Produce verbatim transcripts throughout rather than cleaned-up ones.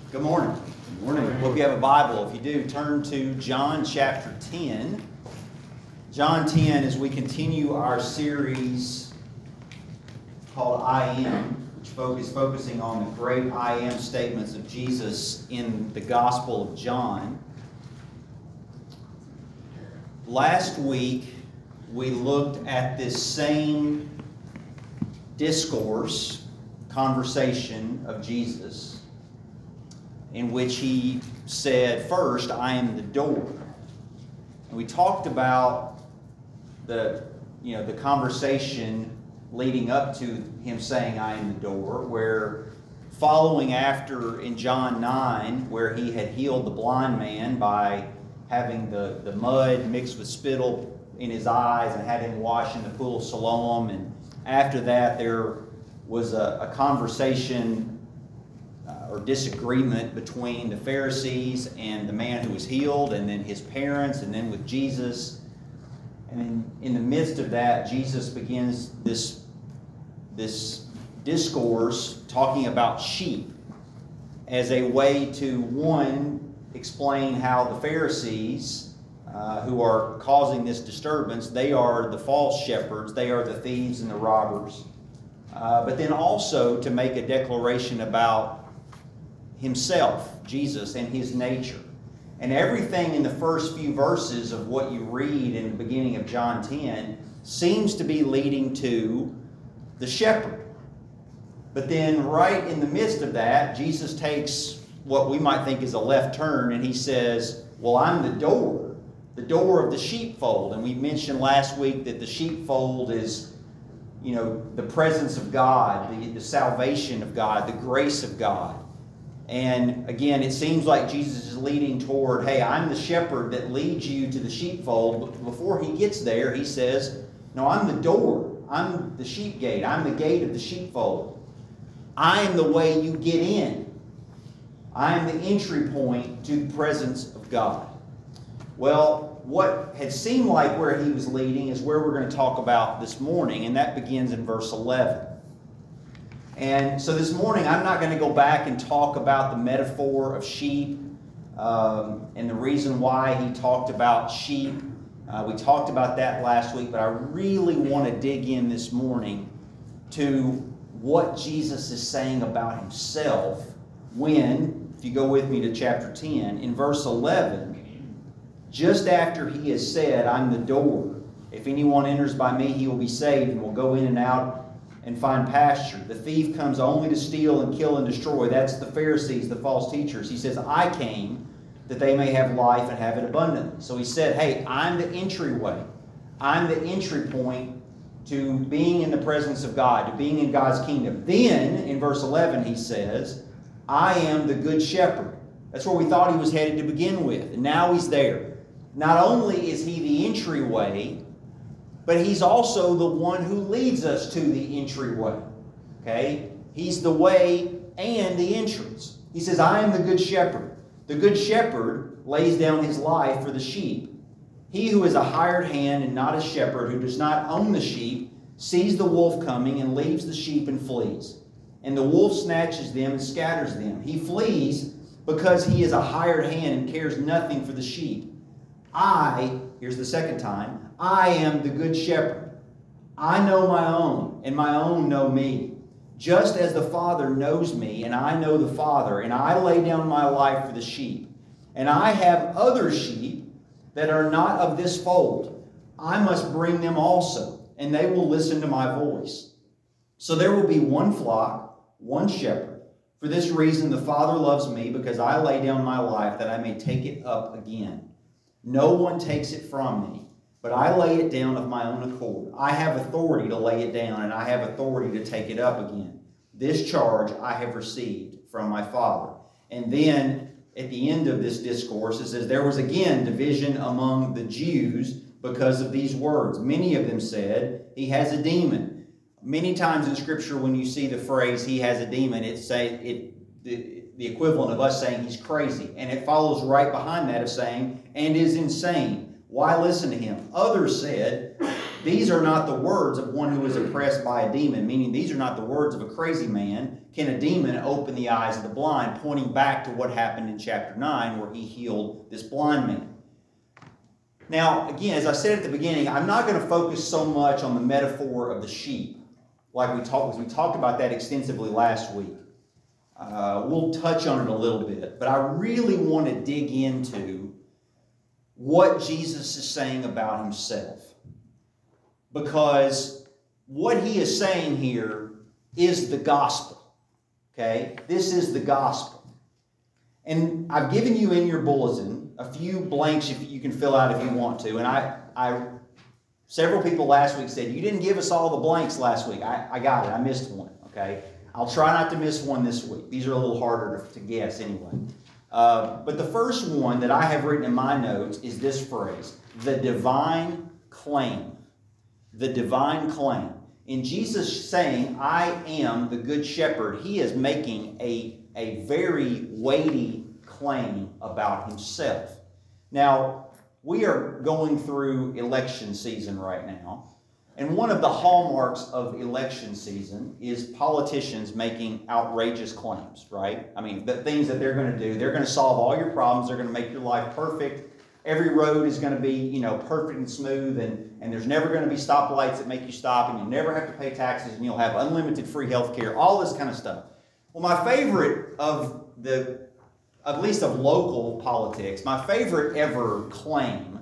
Good morning. Good morning. Hope you have a Bible. If you do, turn to John chapter ten. John ten, as we continue our series called I Am, which is focusing on the great I Am statements of Jesus in the Gospel of John. Last week, we looked at this same discourse, conversation of Jesus, in which he said, first, I am the door. And we talked about the, you know, the conversation leading up to him saying, I am the door, where following after in John nine, where he had healed the blind man by having the, the mud mixed with spittle in his eyes and had him wash in the pool of Siloam. And after that, there was a, a conversation uh, or disagreement between the Pharisees and the man who was healed, and then his parents, and then with Jesus. And in, in the midst of that, Jesus begins this, this discourse talking about sheep as a way to, one, explain how the Pharisees, uh, who are causing this disturbance, they are the false shepherds, they are the thieves and the robbers. Uh, but then also to make a declaration about himself, Jesus, and his nature. And everything in the first few verses of what you read in the beginning of John ten seems to be leading to the shepherd. But then right in the midst of that, Jesus takes what we might think is a left turn, and he says, well, I'm the door, the door of the sheepfold. And we mentioned last week that the sheepfold is, you know, the presence of God, the, the salvation of God, the grace of God. And again, it seems like Jesus is leading toward, hey, I'm the shepherd that leads you to the sheepfold. But before he gets there, he says, no, I'm the door. I'm the sheep gate. I'm the gate of the sheepfold. I am the way you get in. I am the entry point to the presence of God. Well, what had seemed like where he was leading is where we're going to talk about this morning, and that begins in verse eleven. And so this morning, I'm not going to go back and talk about the metaphor of sheep um, and the reason why he talked about sheep. Uh, we talked about that last week, but I really want to dig in this morning to what Jesus is saying about himself when, if you go with me to chapter ten, in verse eleven, just after he has said, I'm the door. If anyone enters by me, he will be saved and will go in and out and find pasture. The thief comes only to steal and kill and destroy. That's the Pharisees, the false teachers. He says, I came that they may have life and have it abundantly. So he said, hey, I'm the entryway. I'm the entry point to being in the presence of God, to being in God's kingdom. Then, in verse eleven, he says, I am the good shepherd. That's where we thought he was headed to begin with. And now he's there. Not only is he the entryway, but he's also the one who leads us to the entryway. Okay? He's the way and the entrance. He says, I am the good shepherd. The good shepherd lays down his life for the sheep. He who is a hired hand and not a shepherd, who does not own the sheep, sees the wolf coming and leaves the sheep and flees. And the wolf snatches them and scatters them. He flees because he is a hired hand and cares nothing for the sheep. I, here's the second time, I am the good shepherd. I know my own, and my own know me. Just as the Father knows me, and I know the Father, and I lay down my life for the sheep. And I have other sheep that are not of this fold. I must bring them also, and they will listen to my voice. So there will be one flock, one shepherd. For this reason the Father loves me, because I lay down my life that I may take it up again. No one takes it from me, but I lay it down of my own accord. I have authority to lay it down, and I have authority to take it up again. This charge I have received from my Father. And then at the end of this discourse, it says, there was again division among the Jews because of these words. Many of them said, he has a demon. Many times in Scripture, when you see the phrase, he has a demon, it say it the, the equivalent of us saying he's crazy. And it follows right behind that of saying, and is insane. Why listen to him? Others said, these are not the words of one who is oppressed by a demon, meaning these are not the words of a crazy man. Can a demon open the eyes of the blind? Pointing back to what happened in chapter nine where he healed this blind man. Now, again, as I said at the beginning, I'm not going to focus so much on the metaphor of the sheep, like we talked, we talked about that extensively last week. Uh, we'll touch on it a little bit, but I really want to dig into what Jesus is saying about himself. Because what he is saying here is the gospel. Okay? This is the gospel. And I've given you in your bulletin a few blanks if you can fill out if you want to. And I, I, several people last week said, you didn't give us all the blanks last week. I, I got it. I missed one. Okay? I'll try not to miss one this week. These are a little harder to, to guess anyway. Uh, but the first one that I have written in my notes is this phrase, the divine claim. The divine claim. In Jesus saying, I am the good shepherd, he is making a, a very weighty claim about himself. Now, we are going through election season right now. And one of the hallmarks of election season is politicians making outrageous claims, right? I mean, the things that they're going to do, they're going to solve all your problems. They're going to make your life perfect. Every road is going to be, you know, perfect and smooth, and, and there's never going to be stoplights that make you stop, and you'll never have to pay taxes, and you'll have unlimited free health care, all this kind of stuff. Well, my favorite of the, at least of local politics, my favorite ever claim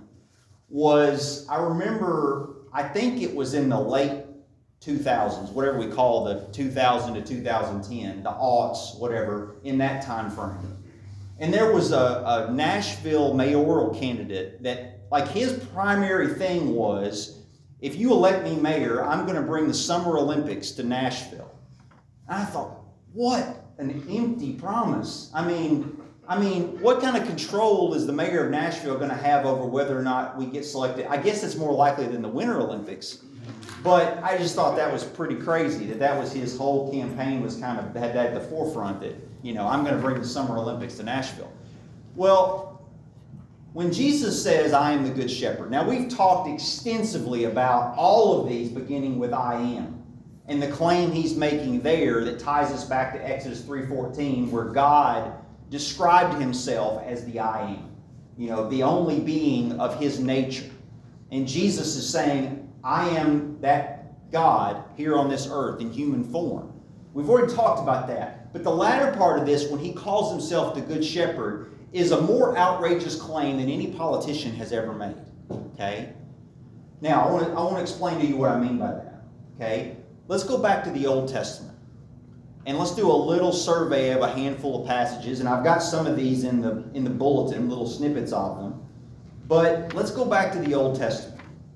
was, I remember, I think it was in the late two thousands, whatever we call the two thousand to two thousand ten, the aughts, whatever, in that time frame. And there was a, a Nashville mayoral candidate that, like, his primary thing was, if you elect me mayor, I'm going to bring the Summer Olympics to Nashville. And I thought, what an empty promise. I mean, I mean, what kind of control is the mayor of Nashville going to have over whether or not we get selected? I guess it's more likely than the Winter Olympics. But I just thought that was pretty crazy, that that was his whole campaign was kind of, had that at the forefront, that, you know, I'm going to bring the Summer Olympics to Nashville. Well, when Jesus says, I am the good shepherd, now we've talked extensively about all of these beginning with I am, and the claim he's making there that ties us back to Exodus three fourteen, where God described himself as the I am, you know, the only being of his nature. And Jesus is saying, I am that God here on this earth in human form. We've already talked about that. But the latter part of this, when he calls himself the Good Shepherd, is a more outrageous claim than any politician has ever made. Okay? Now, I want to, I want to explain to you what I mean by that. Okay? Let's go back to the Old Testament. And let's do a little survey of a handful of passages. And I've got some of these in the, in the bulletin, little snippets of them. But let's go back to the Old Testament.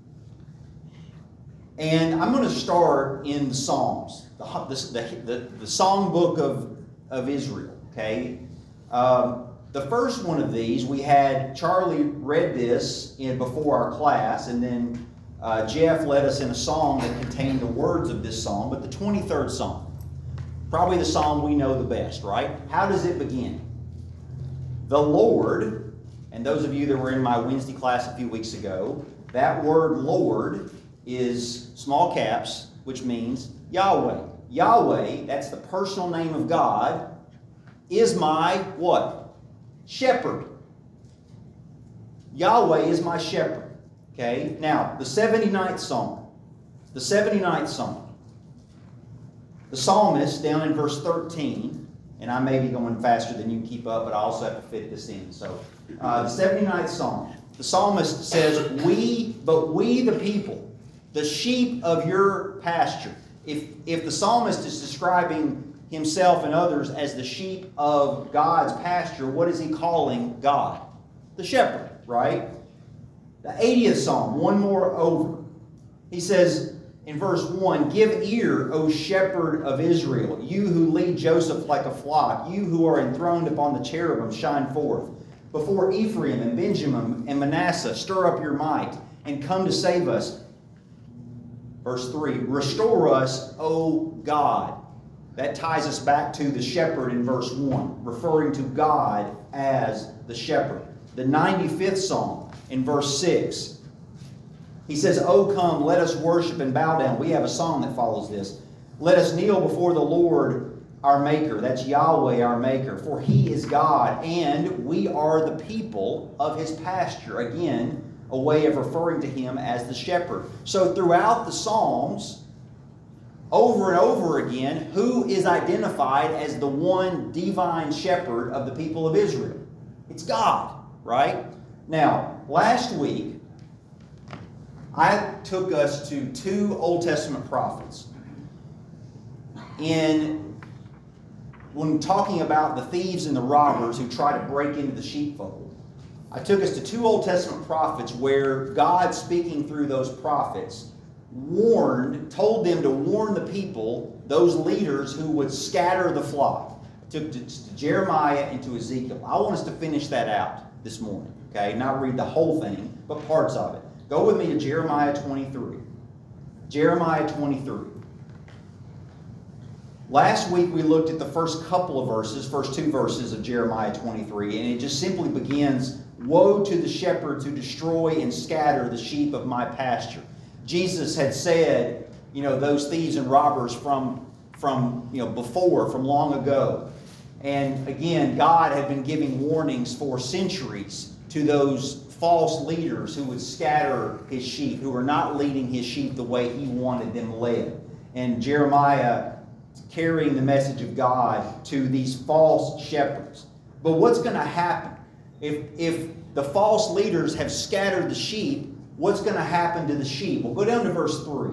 And I'm going to start in the Psalms, the, the, the, the song book of, of Israel, okay? Um, the first one of these, we had Charlie read this in before our class, and then uh, Jeff led us in a song that contained the words of this song, but the twenty-third Psalm, probably the psalm we know the best, right? How does it begin? The Lord, and those of you that were in my Wednesday class a few weeks ago, that word Lord is small caps, which means Yahweh. Yahweh, that's the personal name of God, is my what? Shepherd. Yahweh is my shepherd. Okay? Now, the seventy-ninth Psalm. The seventy-ninth Psalm. The psalmist, down in verse thirteen, and I may be going faster than you keep up, but I also have to fit this in. So, uh, the seventy-ninth Psalm. The psalmist says, We, but we the people, the sheep of your pasture. If, if the psalmist is describing himself and others as the sheep of God's pasture, what is he calling God? The shepherd, right? The eightieth Psalm, one more over. He says in verse one, Give ear, O shepherd of Israel, you who lead Joseph like a flock, you who are enthroned upon the cherubim, shine forth. Before Ephraim and Benjamin and Manasseh, stir up your might and come to save us. Verse three, Restore us, O God. That ties us back to the shepherd in verse one, referring to God as the shepherd. The ninety-fifth Psalm in verse six, He says, "O come, let us worship and bow down." We have a song that follows this. "Let us kneel before the Lord our Maker." That's Yahweh our Maker. "For He is God, and we are the people of His pasture." Again, a way of referring to Him as the shepherd. So throughout the Psalms, over and over again, who is identified as the one divine shepherd of the people of Israel? It's God, right? Now, last week, I took us to two Old Testament prophets. In, when talking about the thieves and the robbers who try to break into the sheepfold, I took us to two Old Testament prophets where God, speaking through those prophets, warned, told them to warn the people, those leaders who would scatter the flock. I took to, to Jeremiah and to Ezekiel. I want us to finish that out this morning, okay? Not read the whole thing, but parts of it. Go with me to Jeremiah twenty-three. Jeremiah twenty-three. Last week we looked at the first couple of verses, first two verses of Jeremiah twenty-three, and it just simply begins, "Woe to the shepherds who destroy and scatter the sheep of my pasture." Jesus had said, you know, those thieves and robbers from, from you know, before, from long ago. And again, God had been giving warnings for centuries to those false leaders who would scatter His sheep, who were not leading His sheep the way He wanted them led. And Jeremiah carrying the message of God to these false shepherds. But what's going to happen? If, if the false leaders have scattered the sheep, what's going to happen to the sheep? Well, go down to verse three.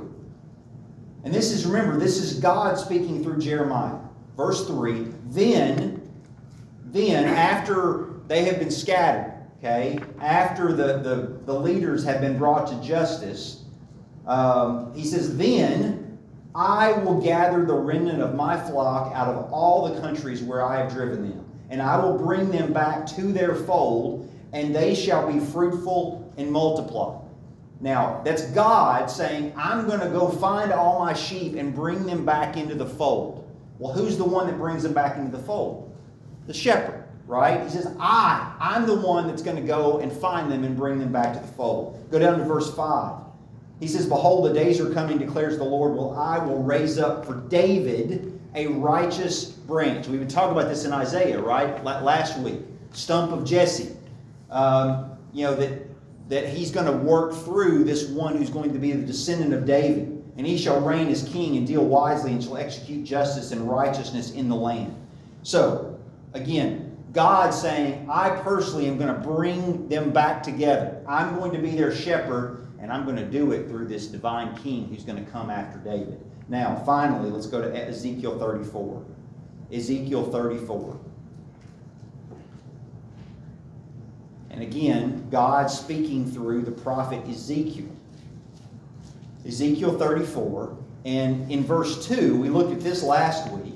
And this is, remember, this is God speaking through Jeremiah. Verse three, then, then after they have been scattered, okay, after the, the, the leaders have been brought to justice, um, he says, "Then I will gather the remnant of my flock out of all the countries where I have driven them, and I will bring them back to their fold, and they shall be fruitful and multiply." Now, that's God saying, I'm going to go find all my sheep and bring them back into the fold. Well, who's the one that brings them back into the fold? The shepherd, right? He says, I, I'm the one that's going to go and find them and bring them back to the fold. Go down to verse five. He says, "Behold, the days are coming, declares the Lord, well, I will raise up for David a righteous branch." We've been talking about this in Isaiah, right? Last week. Stump of Jesse. Um, you know, that, that he's going to work through this one who's going to be the descendant of David. "And he shall reign as king and deal wisely and shall execute justice and righteousness in the land." So, again, God saying, I personally am going to bring them back together. I'm going to be their shepherd, and I'm going to do it through this divine king who's going to come after David. Now, finally, let's go to Ezekiel thirty-four. Ezekiel thirty-four. And again, God speaking through the prophet Ezekiel. Ezekiel thirty-four, and in verse two, we looked at this last week.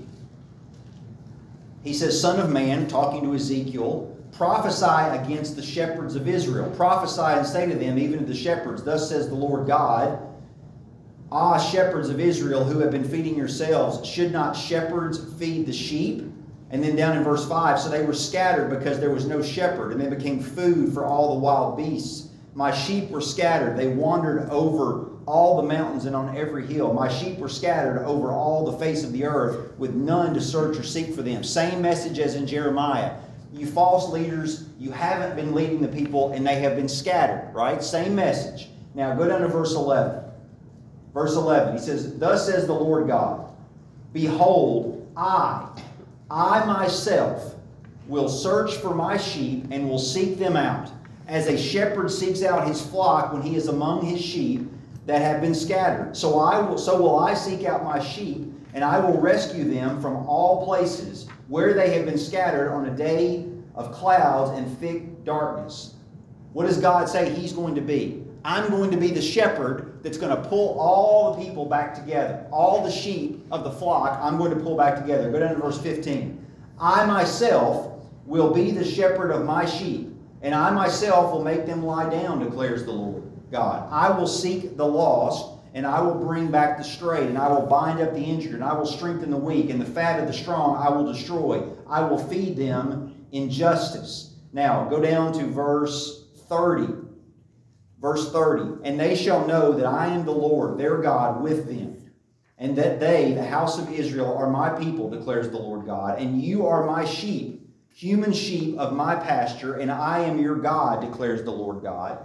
He says, "Son of man," talking to Ezekiel, "prophesy against the shepherds of Israel. Prophesy and say to them, even to the shepherds, thus says the Lord God, Ah, shepherds of Israel who have been feeding yourselves, should not shepherds feed the sheep?" And then down in verse five, "So they were scattered because there was no shepherd, and they became food for all the wild beasts. My sheep were scattered. They wandered over all the mountains and on every hill. My sheep were scattered over all the face of the earth, with none to search or seek for them." Same message as in Jeremiah. You false leaders, you haven't been leading the people, and they have been scattered, right? Same message. Now go down to verse eleven. Verse eleven, he says, "Thus says the Lord God, Behold, I, I myself will search for my sheep and will seek them out, as a shepherd seeks out his flock when he is among his sheep that have been scattered. So I will, so will I seek out my sheep, and I will rescue them from all places where they have been scattered on a day of clouds and thick darkness." What does God say He's going to be? I'm going to be the shepherd that's going to pull all the people back together. All the sheep of the flock, I'm going to pull back together. Go down to verse fifteen. "I myself will be the shepherd of my sheep, and I myself will make them lie down, declares the Lord God. I will seek the lost, and I will bring back the strayed, and I will bind up the injured, and I will strengthen the weak, and the fat of the strong I will destroy. I will feed them in justice." Now, go down to verse thirty. Verse thirty, and they shall know that I am the Lord, their God, with them, and that they, the house of Israel, are my people, declares the Lord God, and you are my sheep, human sheep of my pasture, and I am your God, declares the Lord God.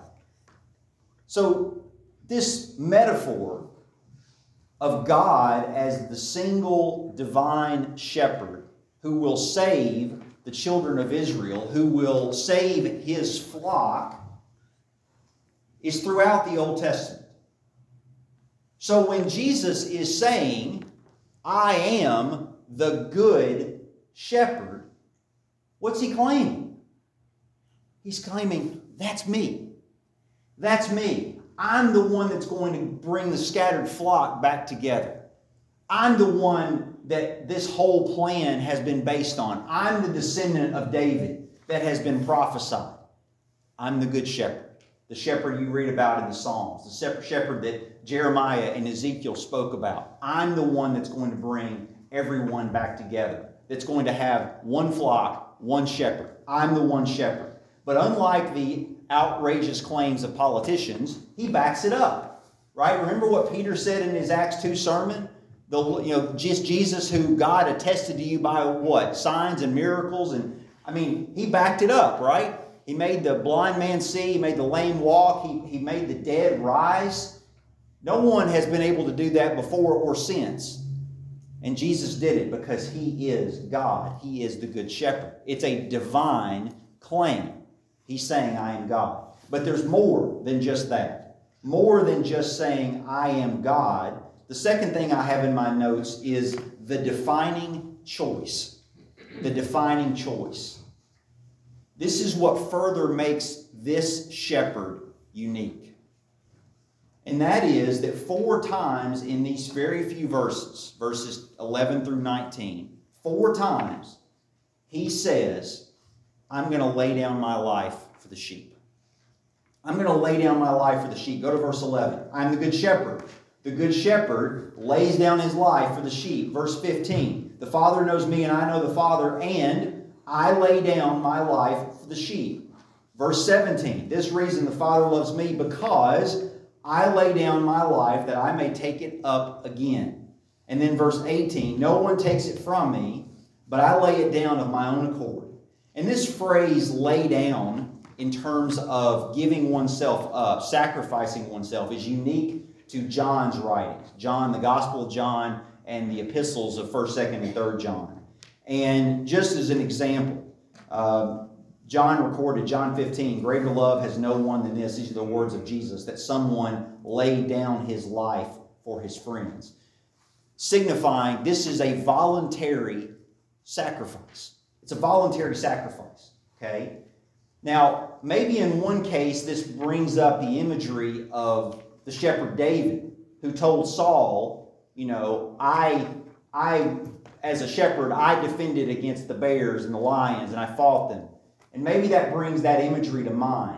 So this metaphor of God as the single divine shepherd who will save the children of Israel, who will save his flock, is throughout the Old Testament. So when Jesus is saying, I am the good shepherd, what's he claiming? He's claiming, that's me. That's me. I'm the one that's going to bring the scattered flock back together. I'm the one that this whole plan has been based on. I'm the descendant of David that has been prophesied. I'm the good shepherd. The shepherd you read about in the Psalms. The shepherd that Jeremiah and Ezekiel spoke about. I'm the one that's going to bring everyone back together. That's going to have one flock, one shepherd. I'm the one shepherd. But unlike the outrageous claims of politicians, he backs it up. Right? Remember what Peter said in his Acts two sermon? The, you know, just Jesus who God attested to you by what? Signs and miracles. And I mean, he backed it up, right? He made the blind man see. He made the lame walk. He, he made the dead rise. No one has been able to do that before or since. And Jesus did it because he is God. He is the good shepherd. It's a divine claim. He's saying, I am God. But there's more than just that. More than just saying, I am God. The second thing I have in my notes is the defining choice. The defining choice. This is what further makes this shepherd unique. And that is that four times in these very few verses, verses eleven through nineteen, four times he says, I'm going to lay down my life for the sheep. I'm going to lay down my life for the sheep. Go to verse eleven. I'm the good shepherd. The good shepherd lays down his life for the sheep. Verse fifteen. The Father knows me and I know the Father, and I lay down my life for the sheep. Verse seventeen, this reason the Father loves me, because I lay down my life that I may take it up again. And then verse eighteen, no one takes it from me, but I lay it down of my own accord. And this phrase, lay down, in terms of giving oneself up, sacrificing oneself, is unique to John's writings. John, the Gospel of John, and the epistles of first, second, and third John. And just as an example, uh, John recorded, John fifteen, greater love has no one than this. These are the words of Jesus, that someone laid down his life for his friends. Signifying this is a voluntary sacrifice. It's a voluntary sacrifice, okay? Now, maybe in one case, this brings up the imagery of the shepherd David, who told Saul, you know, I, I, as a shepherd, I defended against the bears and the lions, and I fought them. And maybe that brings that imagery to mind.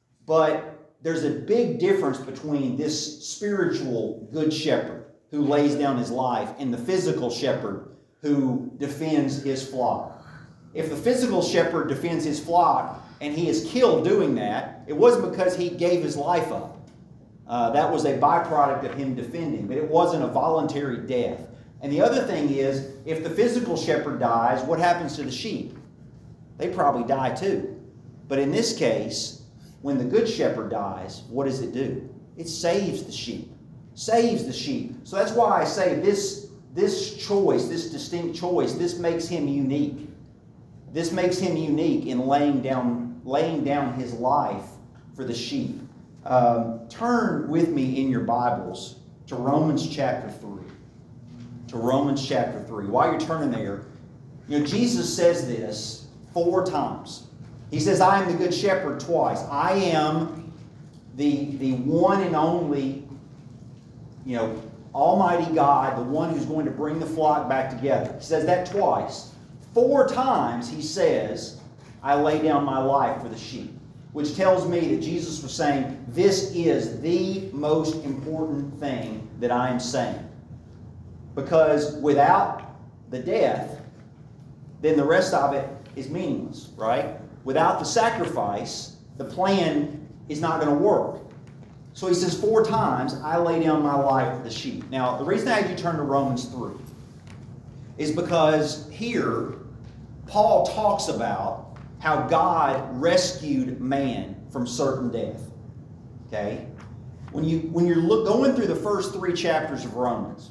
But there's a big difference between this spiritual good shepherd who lays down his life and the physical shepherd who defends his flock. If the physical shepherd defends his flock and he is killed doing that, it wasn't because he gave his life up. Uh, that was a byproduct of him defending, but it wasn't a voluntary death. And the other thing is, if the physical shepherd dies, what happens to the sheep? They probably die too. But in this case, when the good shepherd dies, what does it do? It saves the sheep. Saves the sheep. So that's why I say this, this choice, this distinct choice, this makes him unique. This makes him unique in laying down, laying down his life for the sheep. Um, turn with me in your Bibles to Romans chapter three. To Romans chapter three. While you're turning there, you know, Jesus says this four times. He says, I am the good shepherd twice. I am the, the one and only, you know, Almighty God, the one who's going to bring the flock back together. He says that twice. Four times he says, I lay down my life for the sheep. Which tells me that Jesus was saying, this is the most important thing that I am saying. Because without the death, then the rest of it is meaningless, right? Without the sacrifice, the plan is not going to work. So he says, four times I lay down my life for the sheep. Now, the reason I had you turn to Romans three is because here, Paul talks about how God rescued man from certain death. Okay? When, you, when you're look, going through the first three chapters of Romans,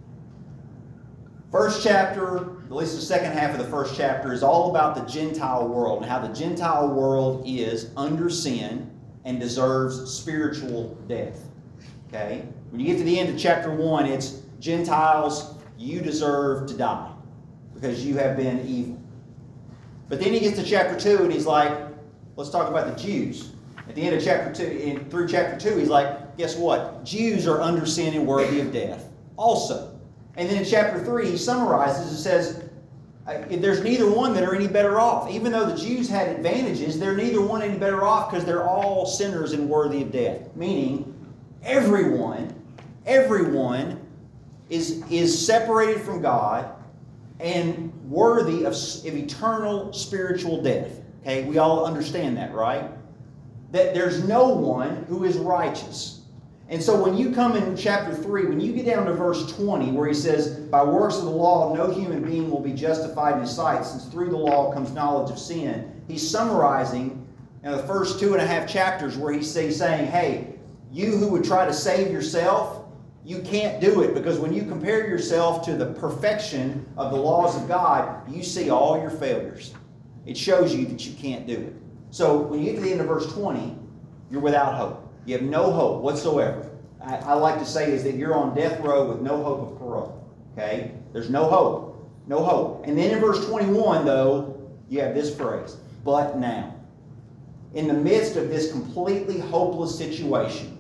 first chapter, at least the second half of the first chapter, is all about the Gentile world and how the Gentile world is under sin and deserves spiritual death. Okay? When you get to the end of chapter one, it's Gentiles, you deserve to die because you have been evil. But then he gets to chapter two and he's like, let's talk about the Jews. At the end of chapter two, in, through chapter two, he's like, guess what? Jews are under sin and worthy of death also. And then in chapter three, he summarizes and says, there's neither one that are any better off. Even though the Jews had advantages, they're neither one any better off because they're all sinners and worthy of death. Meaning, everyone, everyone is, is separated from God and worthy of, of eternal spiritual death. Okay, we all understand that, right? That there's no one who is righteous. And so when you come in chapter three, when you get down to verse twenty, where he says, by works of the law, no human being will be justified in his sight, since through the law comes knowledge of sin, he's summarizing in the first two and a half chapters where he's saying, hey, you who would try to save yourself, you can't do it, because when you compare yourself to the perfection of the laws of God, you see all your failures. It shows you that you can't do it. So when you get to the end of verse twenty, you're without hope. You have no hope whatsoever. I, I like to say is that you're on death row with no hope of parole. Okay? There's no hope. No hope. And then in verse twenty-one, though, you have this phrase, but now. In the midst of this completely hopeless situation,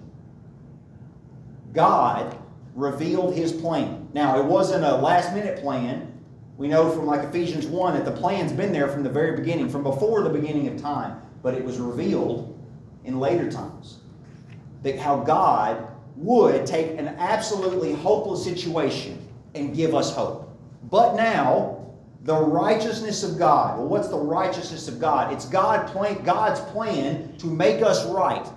God revealed his plan. Now, it wasn't a last-minute plan. We know from like Ephesians one that the plan's been there from the very beginning, from before the beginning of time. But it was revealed in later times. That how God would take an absolutely hopeless situation and give us hope. But now, the righteousness of God. Well, what's the righteousness of God? It's God plan, God's plan to make us right.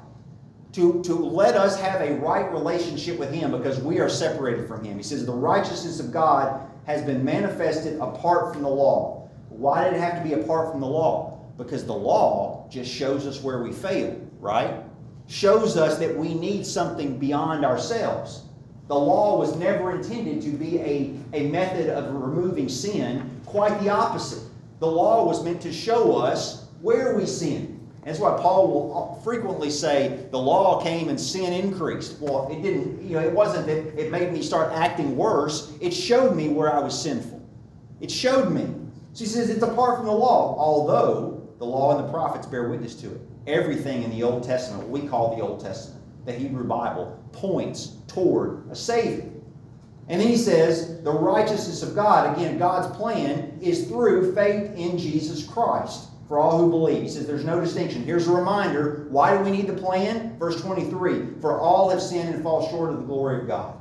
To, to let us have a right relationship with him because we are separated from him. He says the righteousness of God has been manifested apart from the law. Why did it have to be apart from the law? Because the law just shows us where we fail, right? Shows us that we need something beyond ourselves. The law was never intended to be a, a method of removing sin. Quite the opposite. The law was meant to show us where we sin. And that's why Paul will frequently say, the law came and sin increased. Well, it didn't, you know, it wasn't that it made me start acting worse. It showed me where I was sinful. It showed me. So he says it's apart from the law, although the law and the prophets bear witness to it. Everything in the Old Testament, what we call the Old Testament, the Hebrew Bible, points toward a Savior. And then he says, the righteousness of God, again, God's plan is through faith in Jesus Christ for all who believe. He says there's no distinction. Here's a reminder, why do we need the plan? Verse twenty-three, for all have sinned and fall short of the glory of God.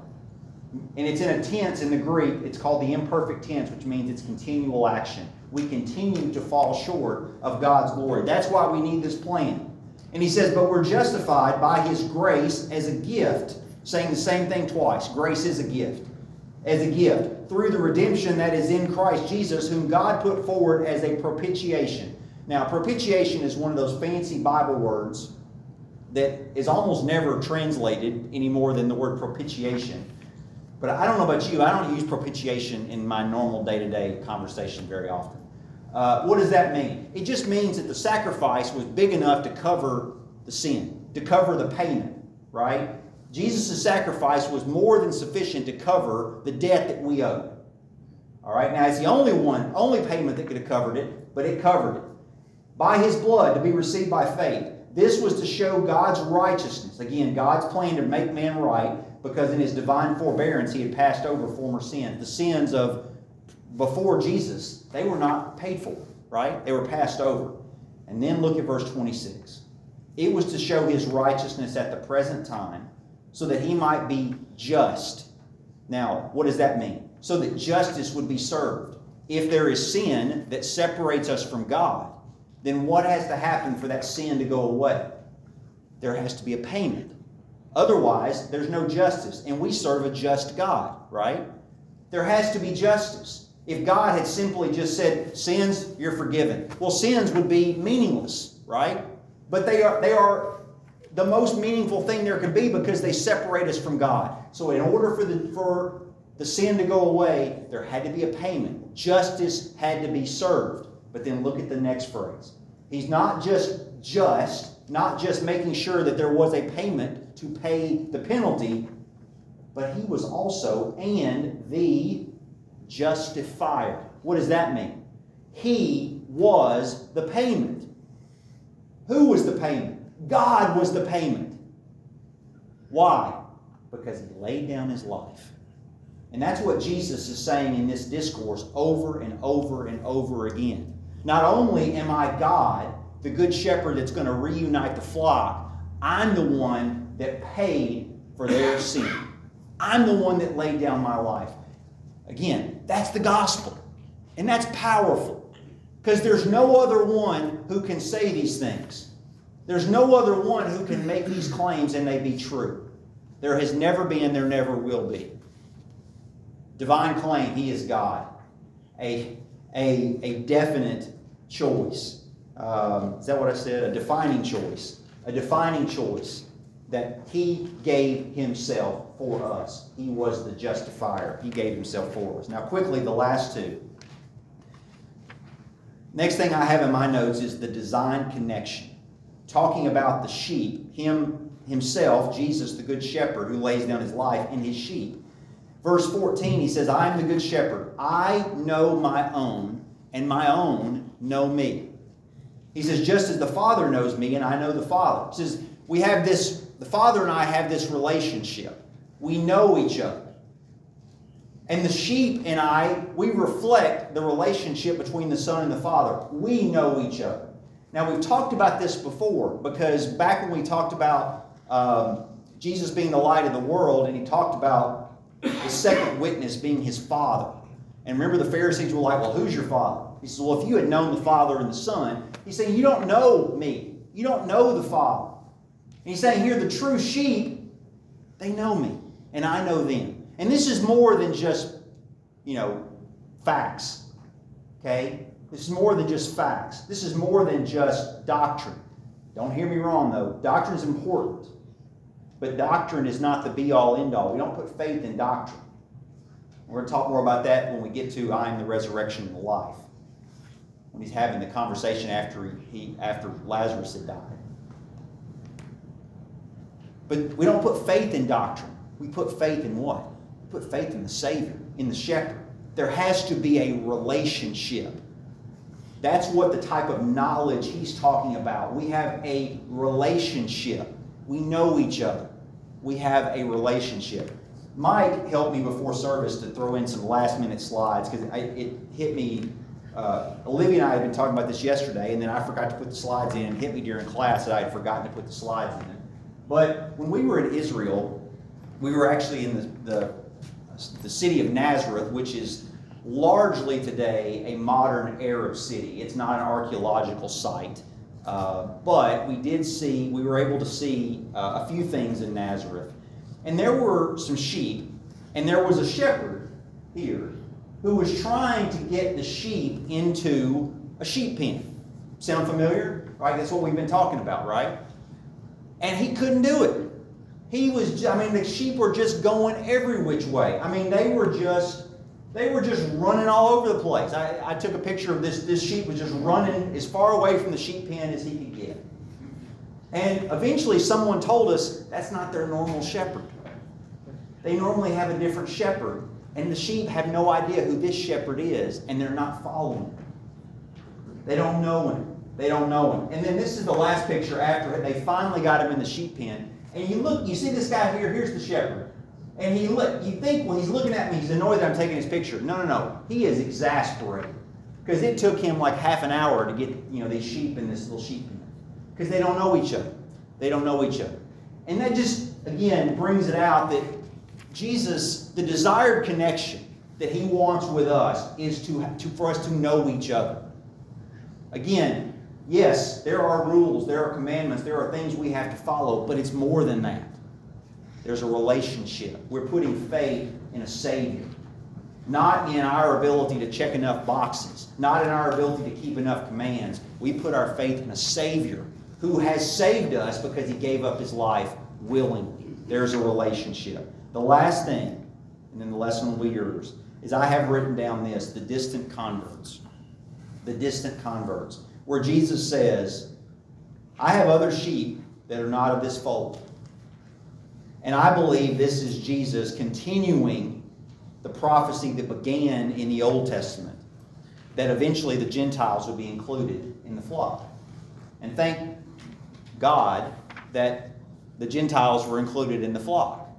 And it's in a tense in the Greek, it's called the imperfect tense, which means it's continual action. We continue to fall short of God's glory. That's why we need this plan. And he says, but we're justified by his grace as a gift, saying the same thing twice. Grace is a gift. As a gift. Through the redemption that is in Christ Jesus, whom God put forward as a propitiation. Now, propitiation is one of those fancy Bible words that is almost never translated any more than the word propitiation. But I don't know about you, I don't use propitiation in my normal day-to-day conversation very often. Uh, what does that mean? It just means that the sacrifice was big enough to cover the sin, to cover the payment, right? Jesus' sacrifice was more than sufficient to cover the debt that we owe. All right, now it's the only one, only payment that could have covered it, but it covered it. By his blood to be received by faith. This was to show God's righteousness. Again, God's plan to make man right, because in his divine forbearance he had passed over former sins. The sins of before Jesus, they were not paid for, right? They were passed over. And then look at verse twenty-six. It was to show his righteousness at the present time, so that he might be just. Now, what does that mean? So that justice would be served. If there is sin that separates us from God, then what has to happen for that sin to go away? There has to be a payment. Otherwise, there's no justice. And we serve a just God, right? There has to be justice. If God had simply just said, sins, you're forgiven. Well, sins would be meaningless, right? But they are, they are the most meaningful thing there could be because they separate us from God. So in order for the, for the sin to go away, there had to be a payment. Justice had to be served. But then look at the next phrase. He's not just just, not just making sure that there was a payment to pay the penalty, but he was also and the justifier. What does that mean? He was the payment. Who was the payment? God was the payment. Why? Because he laid down his life. And that's what Jesus is saying in this discourse over and over and over again. Not only am I God, the good shepherd that's going to reunite the flock, I'm the one that paid for their sin. I'm the one that laid down my life. Again, that's the gospel. And that's powerful. Because there's no other one who can say these things. There's no other one who can make these claims and they be true. There has never been, there never will be. Divine claim, he is God. A, a, a definite choice. Um, is that what I said? A defining choice. A defining choice that he gave himself for us. He was the justifier. He gave himself for us. Now quickly, the last two. Next thing I have in my notes is the design connection. Talking about the sheep, him himself, Jesus the good shepherd who lays down his life in his sheep. Verse fourteen, he says, I am the good shepherd. I know my own, and my own know me. He says, just as the Father knows me, and I know the Father. He says, we have this, the Father and I have this relationship. We know each other. And the sheep and I, we reflect the relationship between the Son and the Father. We know each other. Now, we've talked about this before, because back when we talked about um, Jesus being the light of the world, and he talked about the second witness being his Father. And remember, the Pharisees were like, well, who's your Father? He says, well, if you had known the Father and the Son, he's saying, you don't know me. You don't know the Father. And he's saying here, the true sheep, they know me, and I know them. And this is more than just, you know, facts. Okay? This is more than just facts. This is more than just doctrine. Don't hear me wrong, though. Doctrine is important. But doctrine is not the be-all, end-all. We don't put faith in doctrine. We're going to talk more about that when we get to I am the resurrection and the life. When he's having the conversation after he, he after Lazarus had died. But we don't put faith in doctrine. We put faith in what? We put faith in the Savior, in the shepherd. There has to be a relationship. That's what the type of knowledge he's talking about. We have a relationship. We know each other. We have a relationship. Mike helped me before service to throw in some last minute slides because it hit me. Uh, Olivia and I had been talking about this yesterday, and then I forgot to put the slides in. It hit me during class that I had forgotten to put the slides in. But when we were in Israel, we were actually in the, the, the city of Nazareth, which is largely today a modern Arab city. It's not an archaeological site. Uh, but we did see, we were able to see uh, a few things in Nazareth. And there were some sheep, and there was a shepherd here who was trying to get the sheep into a sheep pen. Sound familiar? Right? That's what we've been talking about, right? And he couldn't do it. He was, I mean, the sheep were just going every which way. I mean, they were just, they were just running all over the place. I, I took a picture of this, this sheep was just running as far away from the sheep pen as he could get. And eventually someone told us that's not their normal shepherd. They normally have a different shepherd, and the sheep have no idea who this shepherd is, and they're not following him. They don't know him. They don't know him. And then this is the last picture after they finally got him in the sheep pen. And you look, you see this guy here, here's the shepherd. And he look, you think when he's looking at me, he's annoyed that I'm taking his picture. No, no, no. He is exasperated. Because it took him like half an hour to get, you know, these sheep in this little sheep pen. Because they don't know each other. They don't know each other. And that just, again, brings it out that Jesus, the desired connection that he wants with us is to, to for us to know each other. Again, yes, there are rules, there are commandments, there are things we have to follow, but it's more than that. There's a relationship. We're putting faith in a Savior. Not in our ability to check enough boxes. Not in our ability to keep enough commands. We put our faith in a Savior who has saved us because He gave up His life willingly. There's a relationship. The last thing, and then the lesson will be yours, is I have written down this, the distant converts. The distant converts. Where Jesus says, I have other sheep that are not of this fold. And I believe this is Jesus continuing the prophecy that began in the Old Testament, that eventually the Gentiles would be included in the flock. And thank God that the Gentiles were included in the flock,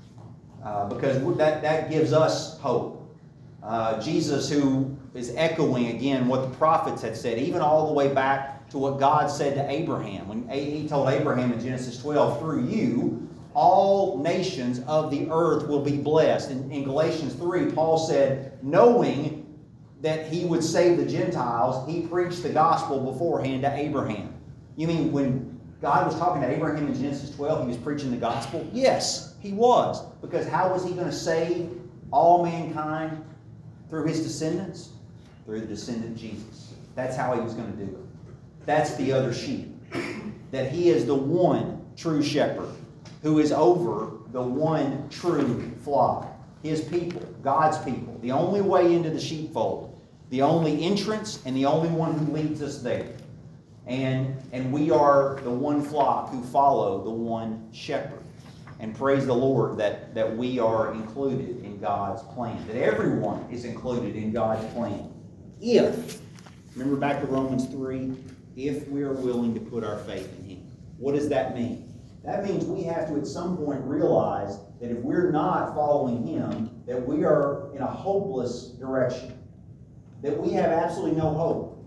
uh, because that, that gives us hope. Uh, Jesus, who is echoing again what the prophets had said, even all the way back to what God said to Abraham. When He told Abraham in Genesis twelve, through you, all nations of the earth will be blessed. In, in Galatians three, Paul said, knowing that He would save the Gentiles, He preached the gospel beforehand to Abraham. You mean when God was talking to Abraham in Genesis twelve, He was preaching the gospel? Yes, He was. Because how was He going to save all mankind through His descendants? Through the descendant Jesus. That's how He was going to do it. That's the other sheep. That He is the one true shepherd who is over the one true flock. His people, God's people. The only way into the sheepfold. The only entrance and the only one who leads us there. And, and we are the one flock who follow the one shepherd. And praise the Lord that, that we are included in God's plan. That everyone is included in God's plan. If, remember back to Romans three, if we are willing to put our faith in Him. What does that mean? That means we have to at some point realize that if we're not following Him, that we are in a hopeless direction. That we have absolutely no hope.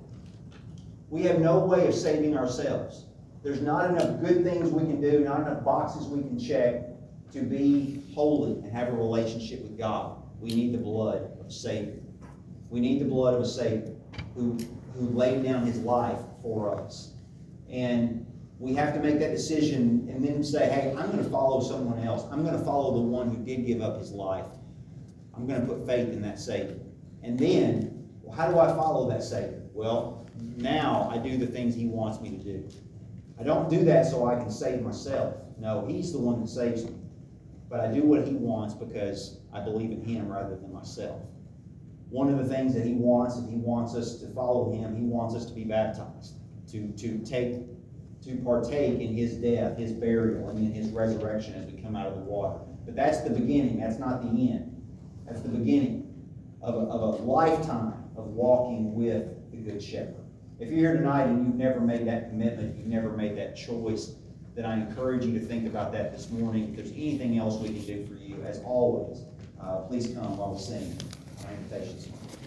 We have no way of saving ourselves. There's not enough good things we can do, not enough boxes we can check to be holy and have a relationship with God. We need the blood of a Savior. We need the blood of a Savior who, who laid down His life for us. And we have to make that decision and then say, hey, I'm going to follow someone else. I'm going to follow the one who did give up his life. I'm going to put faith in that Savior. And then, well, how do I follow that Savior? Well, now I do the things He wants me to do. I don't do that so I can save myself. No, He's the one that saves me. But I do what He wants because I believe in Him rather than myself. One of the things that He wants, if He wants us to follow Him, He wants us to be baptized, to, to take to partake in His death, His burial, and in His resurrection as we come out of the water. But that's the beginning. That's not the end. That's the beginning of a, of a lifetime of walking with the Good Shepherd. If you're here tonight and you've never made that commitment, you've never made that choice, then I encourage you to think about that this morning. If there's anything else we can do for you, as always, uh, please come while we sing our invitation song.